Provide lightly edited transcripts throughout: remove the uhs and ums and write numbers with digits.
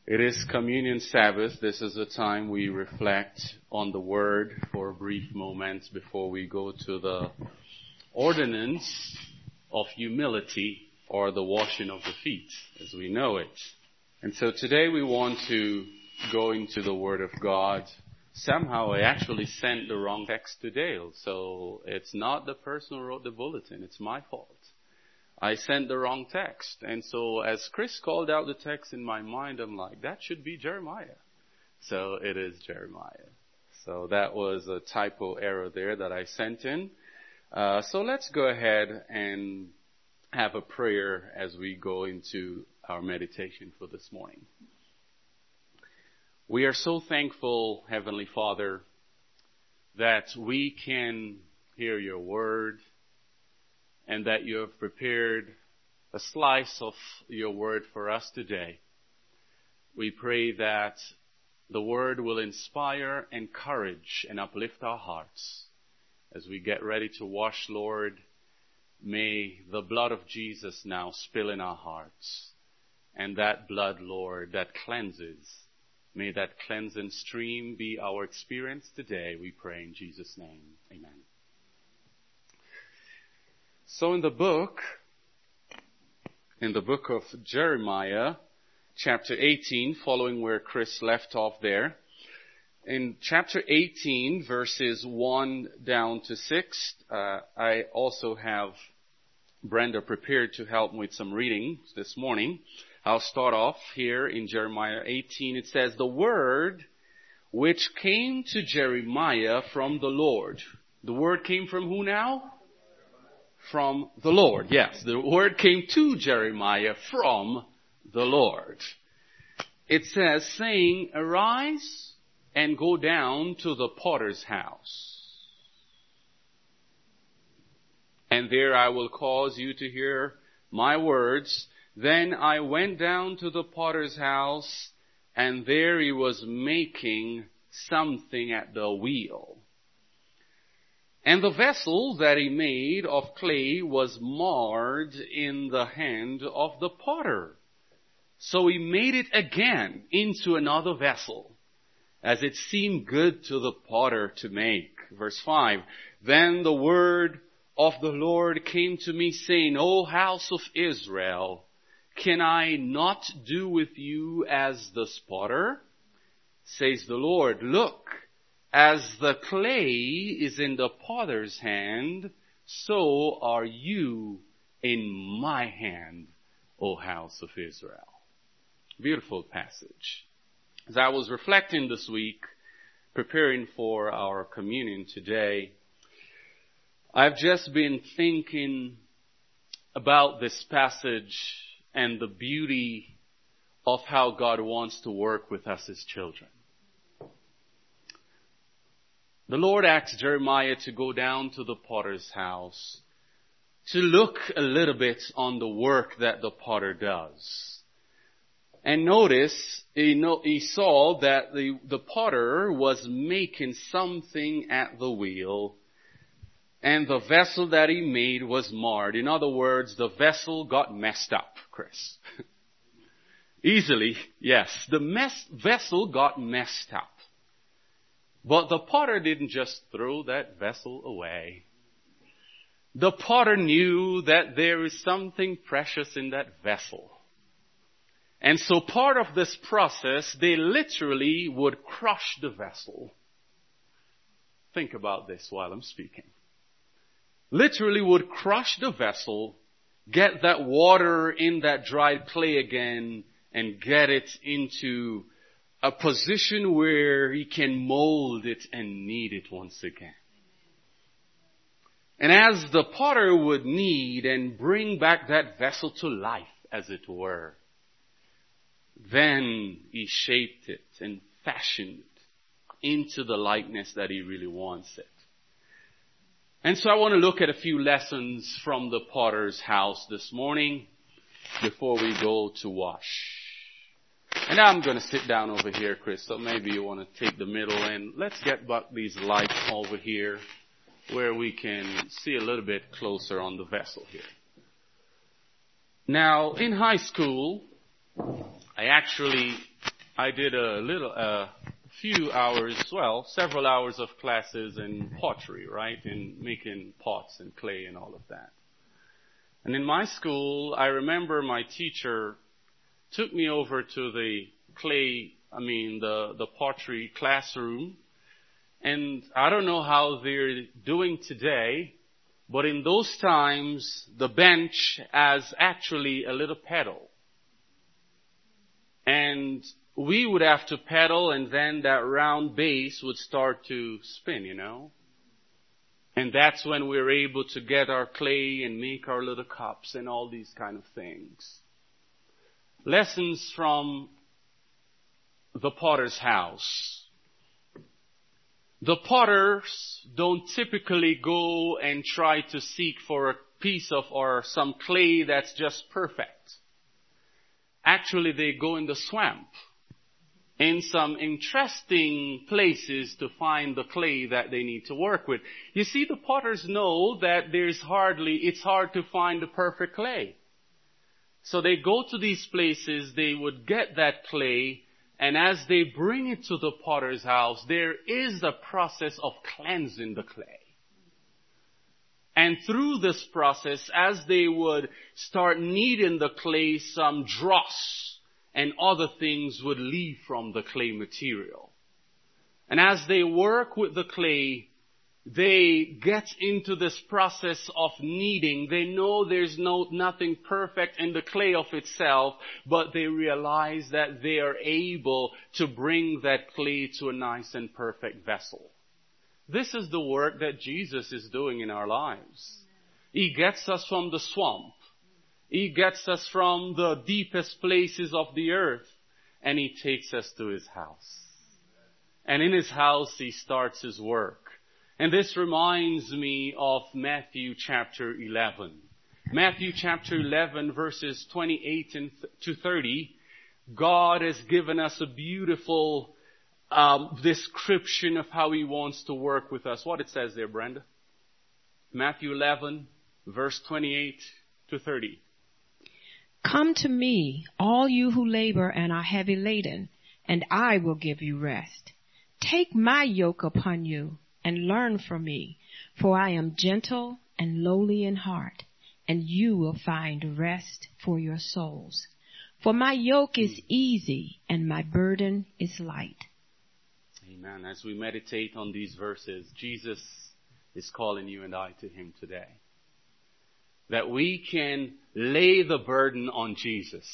It is Communion Sabbath. This is the time we reflect on the Word for a brief moment before we go to the ordinance of humility, or the washing of the feet, as we know it. And so today we want to go into the Word of God. Somehow I actually sent the wrong text to Dale, so it's not the person who wrote the bulletin, it's my fault. I sent the wrong text. And so as Chris called out the text in my mind, I'm like, that should be Jeremiah. So it is Jeremiah. So that was a typo error there that I sent in. So let's go ahead and have a prayer as we go into our meditation for this morning. We are so thankful, Heavenly Father, that we can hear your word, and that you have prepared a slice of your word for us today. We pray that the word will inspire, encourage, and uplift our hearts. As we get ready to wash, Lord, may the blood of Jesus now spill in our hearts. And that blood, Lord, that cleanses, may that cleansing stream be our experience today, we pray in Jesus' name. Amen. So in the book of Jeremiah, chapter 18, following where Chris left off there, in chapter 18, verses 1 down to 6, I also have Brenda prepared to help me with some reading this morning. I'll start off here in Jeremiah 18. It says, "The word which came to Jeremiah from the Lord." The word came from who now? From the Lord. Yes, the word came to Jeremiah from the Lord. It says, saying, "Arise and go down to the potter's house. And there I will cause you to hear my words. Then I went down to the potter's house, and there he was making something at the wheel. And the vessel that he made of clay was marred in the hand of the potter. So he made it again into another vessel, as it seemed good to the potter to make." Verse 5, "Then the word of the Lord came to me, saying, O house of Israel, can I not do with you as this potter? Says the Lord, look, as the clay is in the potter's hand, so are you in my hand, O house of Israel." Beautiful passage. As I was reflecting this week, preparing for our communion today, I've just been thinking about this passage and the beauty of how God wants to work with us as children. The Lord asked Jeremiah to go down to the potter's house to look a little bit on the work that the potter does. And notice, he saw that the potter was making something at the wheel, and the vessel that he made was marred. In other words, the vessel got messed up, Chris. Easily, yes. The vessel got messed up. But the potter didn't just throw that vessel away. The potter knew that there is something precious in that vessel. And so part of this process, they literally would crush the vessel. Think about this while I'm speaking. Literally would crush the vessel, get that water in that dried clay again, and get it into a position where he can mold it and knead it once again. And as the potter would knead and bring back that vessel to life, as it were, then he shaped it and fashioned it into the likeness that he really wants it. And so I want to look at a few lessons from the potter's house this morning before we go to wash. And now I'm going to sit down over here, Chris, so maybe you want to take the middle, and let's get back these lights over here where we can see a little bit closer on the vessel here. Now, in high school, I actually I did several hours of classes in pottery, right? In making pots and clay and all of that. And in my school, I remember my teacher took me over to the pottery classroom. And I don't know how they're doing today, but in those times, the bench has actually a little pedal. And we would have to pedal, and then that round base would start to spin, And that's when we're able to get our clay and make our little cups and all these kind of things. Lessons from the potter's house. The potters don't typically go and try to seek for a piece of or some clay that's just perfect. Actually, they go in the swamp, in some interesting places to find the clay that they need to work with. You see, the potters know that it's hard to find the perfect clay. So they go to these places, they would get that clay, and as they bring it to the potter's house, there is a process of cleansing the clay. And through this process, as they would start kneading the clay, some dross and other things would leave from the clay material. And as they work with the clay, they get into this process of kneading. They know there's nothing perfect in the clay of itself, but they realize that they are able to bring that clay to a nice and perfect vessel. This is the work that Jesus is doing in our lives. He gets us from the swamp. He gets us from the deepest places of the earth, and He takes us to His house. And in His house, He starts His work. And this reminds me of Matthew chapter 11. Matthew chapter 11 verses 28 to 30. God has given us a beautiful description of how He wants to work with us. What it says there, Brenda? Matthew 11 verse 28 to 30. Come to me, all you who labor and are heavy laden, and I will give you rest. Take my yoke upon you and learn from me, for I am gentle and lowly in heart, and you will find rest for your souls. For my yoke is easy and my burden is light. Amen. As we meditate on these verses, Jesus is calling you and I to Him today. That we can lay the burden on Jesus.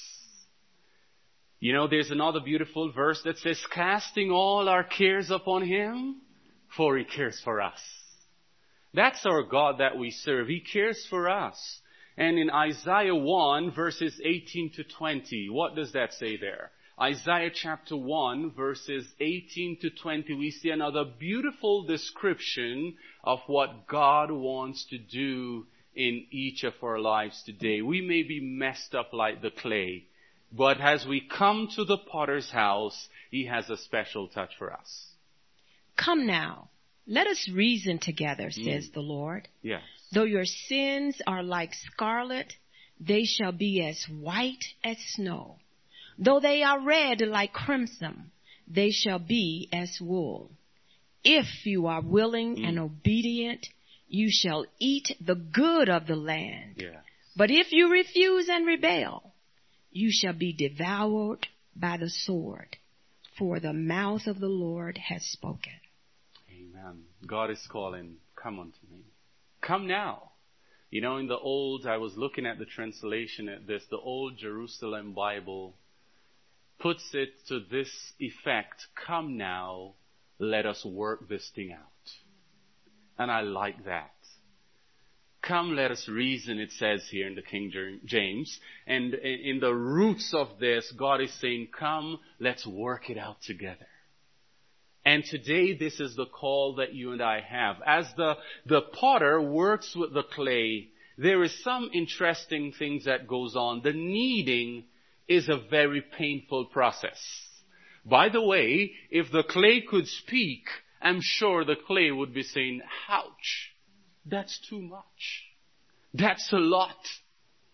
There's another beautiful verse that says, casting all our cares upon Him, for He cares for us. That's our God that we serve. He cares for us. And in Isaiah 1 verses 18 to 20, what does that say there? Isaiah chapter 1 verses 18 to 20, we see another beautiful description of what God wants to do in each of our lives today. We may be messed up like the clay, but as we come to the potter's house, He has a special touch for us. Come now, let us reason together, says the Lord. Yes. Though your sins are like scarlet, they shall be as white as snow. Though they are red like crimson, they shall be as wool. If you are willing and obedient, you shall eat the good of the land. Yes. But if you refuse and rebel, you shall be devoured by the sword, for the mouth of the Lord has spoken. Amen. God is calling, come unto me. Come now. In the old, I was looking at the translation at this, the Old Jerusalem Bible puts it to this effect, come now, let us work this thing out. And I like that. Come, let us reason, it says here in the King James. And in the roots of this, God is saying, come, let's work it out together. And today, this is the call that you and I have. As the potter works with the clay, there is some interesting things that goes on. The kneading is a very painful process. By the way, if the clay could speak, I'm sure the clay would be saying, ouch, that's too much. That's a lot.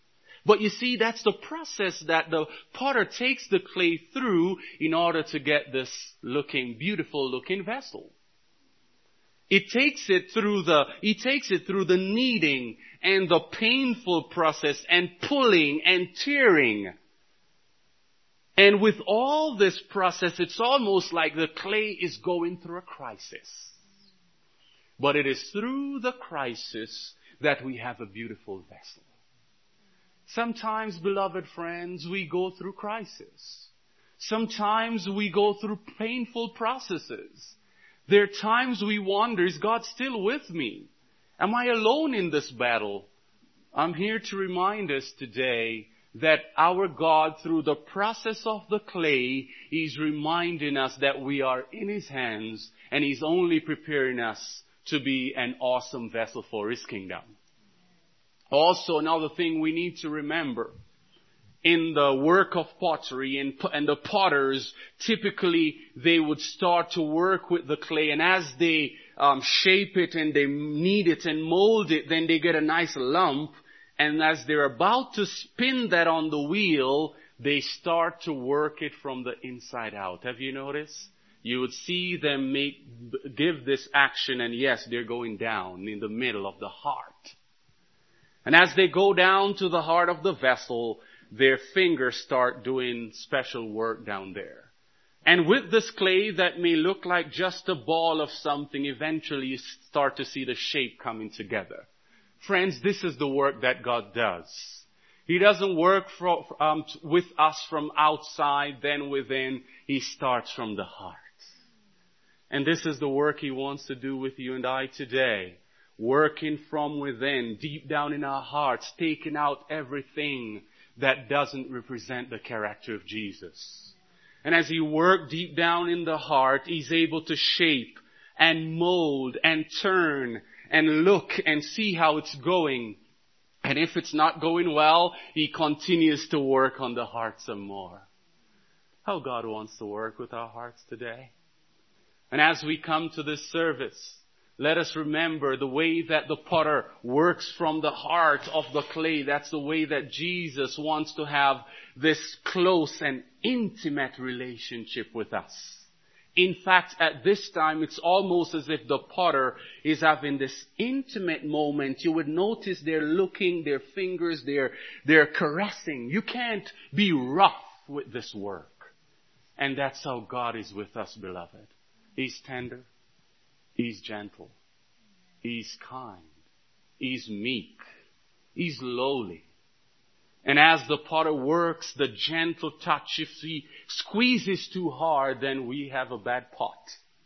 But you see, that's the process that the potter takes the clay through in order to get this beautiful looking vessel. He takes it through the kneading and the painful process and pulling and tearing. And with all this process, it's almost like the clay is going through a crisis. But it is through the crisis that we have a beautiful vessel. Sometimes, beloved friends, we go through crisis. Sometimes we go through painful processes. There are times we wonder, is God still with me? Am I alone in this battle? I'm here to remind us today that our God, through the process of the clay, is reminding us that we are in His hands and He's only preparing us to be an awesome vessel for His kingdom. Also, another thing we need to remember, in the work of pottery and the potters, typically they would start to work with the clay, and as they shape it and they knead it and mold it, then they get a nice lump, and as they're about to spin that on the wheel, they start to work it from the inside out. Have you noticed? You would see them give this action, and yes, they're going down in the middle of the heart. And as they go down to the heart of the vessel, their fingers start doing special work down there. And with this clay that may look like just a ball of something, eventually you start to see the shape coming together. Friends, this is the work that God does. He doesn't work with us from outside, then within. He starts from the heart. And this is the work He wants to do with you and I today. Working from within, deep down in our hearts, taking out everything that doesn't represent the character of Jesus. And as He works deep down in the heart, He's able to shape and mold and turn and look and see how it's going. And if it's not going well, He continues to work on the heart some more. How God wants to work with our hearts today. And as we come to this service, let us remember the way that the potter works from the heart of the clay. That's the way that Jesus wants to have this close and intimate relationship with us. In fact, at this time, it's almost as if the potter is having this intimate moment. You would notice they're looking, their fingers, they're caressing. You can't be rough with this work. And that's how God is with us, beloved. He's tender. He's gentle. He's kind. He's meek. He's lowly. And as the potter works, the gentle touch, if he squeezes too hard, then we have a bad pot.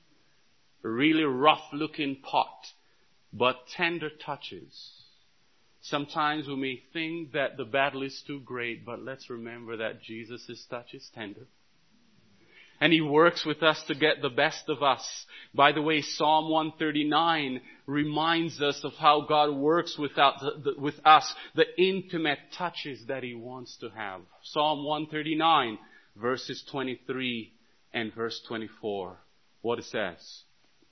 A really rough looking pot. But tender touches. Sometimes we may think that the battle is too great, but let's remember that Jesus' touch is tender. And He works with us to get the best of us. By the way, Psalm 139 reminds us of how God works with us, the intimate touches that He wants to have. Psalm 139, verses 23 and verse 24. What it says.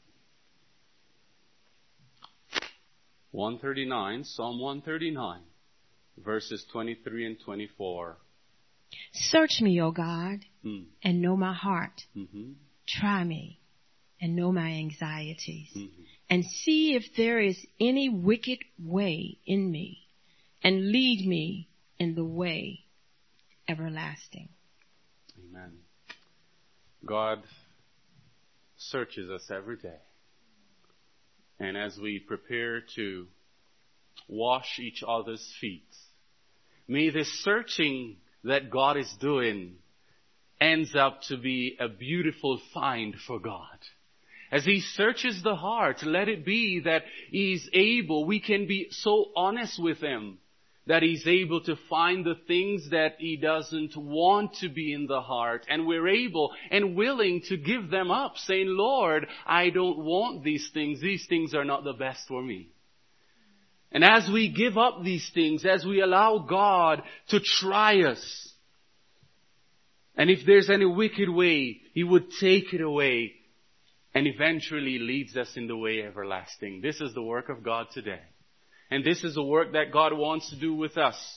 139, Psalm 139, verses 23 and 24. Search me, O God, and know my heart. Mm-hmm. Try me and know my anxieties. Mm-hmm. And see if there is any wicked way in me, and lead me in the way everlasting. Amen. God searches us every day. And as we prepare to wash each other's feet, may this searching that God is doing ends up to be a beautiful find for God. As He searches the heart, let it be that we can be so honest with Him that He's able to find the things that He doesn't want to be in the heart. And we're able and willing to give them up, saying, Lord, I don't want these things. These things are not the best for me. And as we give up these things, as we allow God to try us, and if there's any wicked way, He would take it away and eventually leads us in the way everlasting. This is the work of God today. And this is the work that God wants to do with us.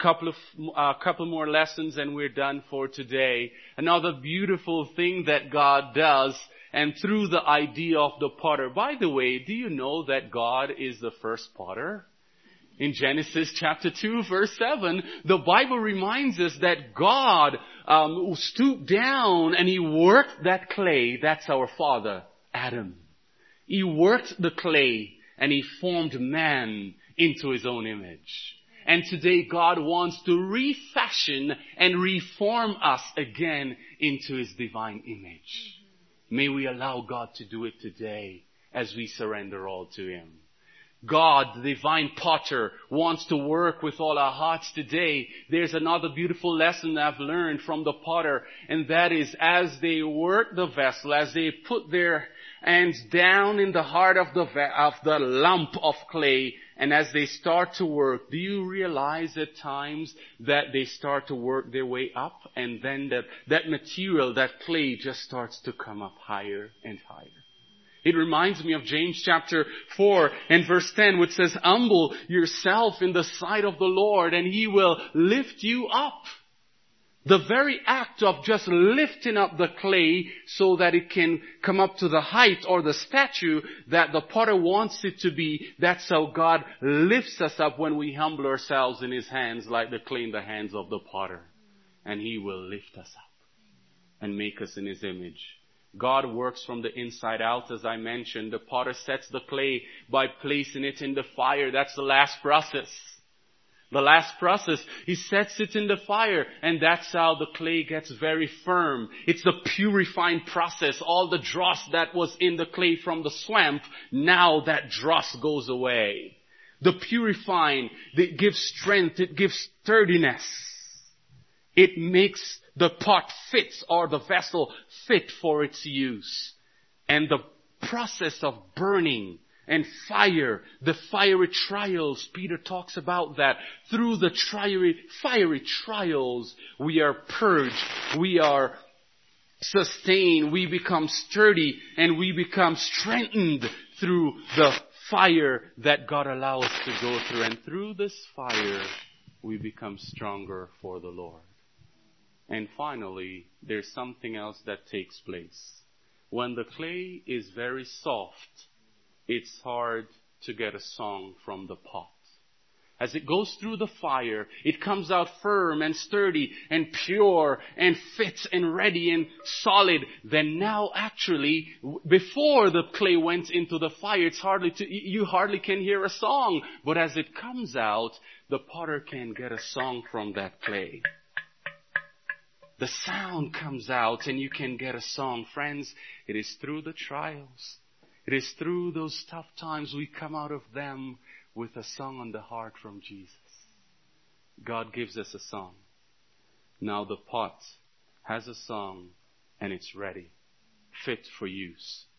couple more lessons and we're done for today. Another beautiful thing that God does, and through the idea of the potter. By the way, do you know that God is the first potter? In Genesis chapter 2 verse 7, the Bible reminds us that God stooped down and He worked that clay. That's our father, Adam. He worked the clay and He formed man into His own image. And today God wants to refashion and reform us again into His divine image. May we allow God to do it today as we surrender all to Him. God, the divine potter, wants to work with all our hearts today. There's another beautiful lesson I've learned from the potter, and that is as they work the vessel, as they put their hands down in the heart of the lump of clay, and as they start to work, do you realize at times that they start to work their way up, and then that material, that clay, just starts to come up higher and higher? It reminds me of James chapter 4 and verse 10, which says, humble yourself in the sight of the Lord and He will lift you up. The very act of just lifting up the clay so that it can come up to the height or the statue that the potter wants it to be, that's how God lifts us up when we humble ourselves in His hands like the clay in the hands of the potter. And He will lift us up and make us in His image. God works from the inside out, as I mentioned. The potter sets the clay by placing it in the fire. That's the last process. The last process, he sets it in the fire, and that's how the clay gets very firm. It's the purifying process. All the dross that was in the clay from the swamp, now that dross goes away. The purifying, it gives strength, it gives sturdiness. It makes the pot fit, or the vessel fit for its use. And the process of burning and fire, the fiery trials, Peter talks about that. Through the fiery trials, we are purged, we are sustained, we become sturdy, and we become strengthened through the fire that God allows us to go through. And through this fire, we become stronger for the Lord. And finally, there's something else that takes place. When the clay is very soft, it's hard to get a song from the pot. As it goes through the fire, it comes out firm and sturdy and pure and fit and ready and solid. Then now actually, before the clay went into the fire, you hardly can hear a song. But as it comes out, the potter can get a song from that clay. The sound comes out and you can get a song. Friends, it is through the trials. It is through those tough times we come out of them with a song on the heart from Jesus. God gives us a song. Now the pot has a song and it's ready, fit for use.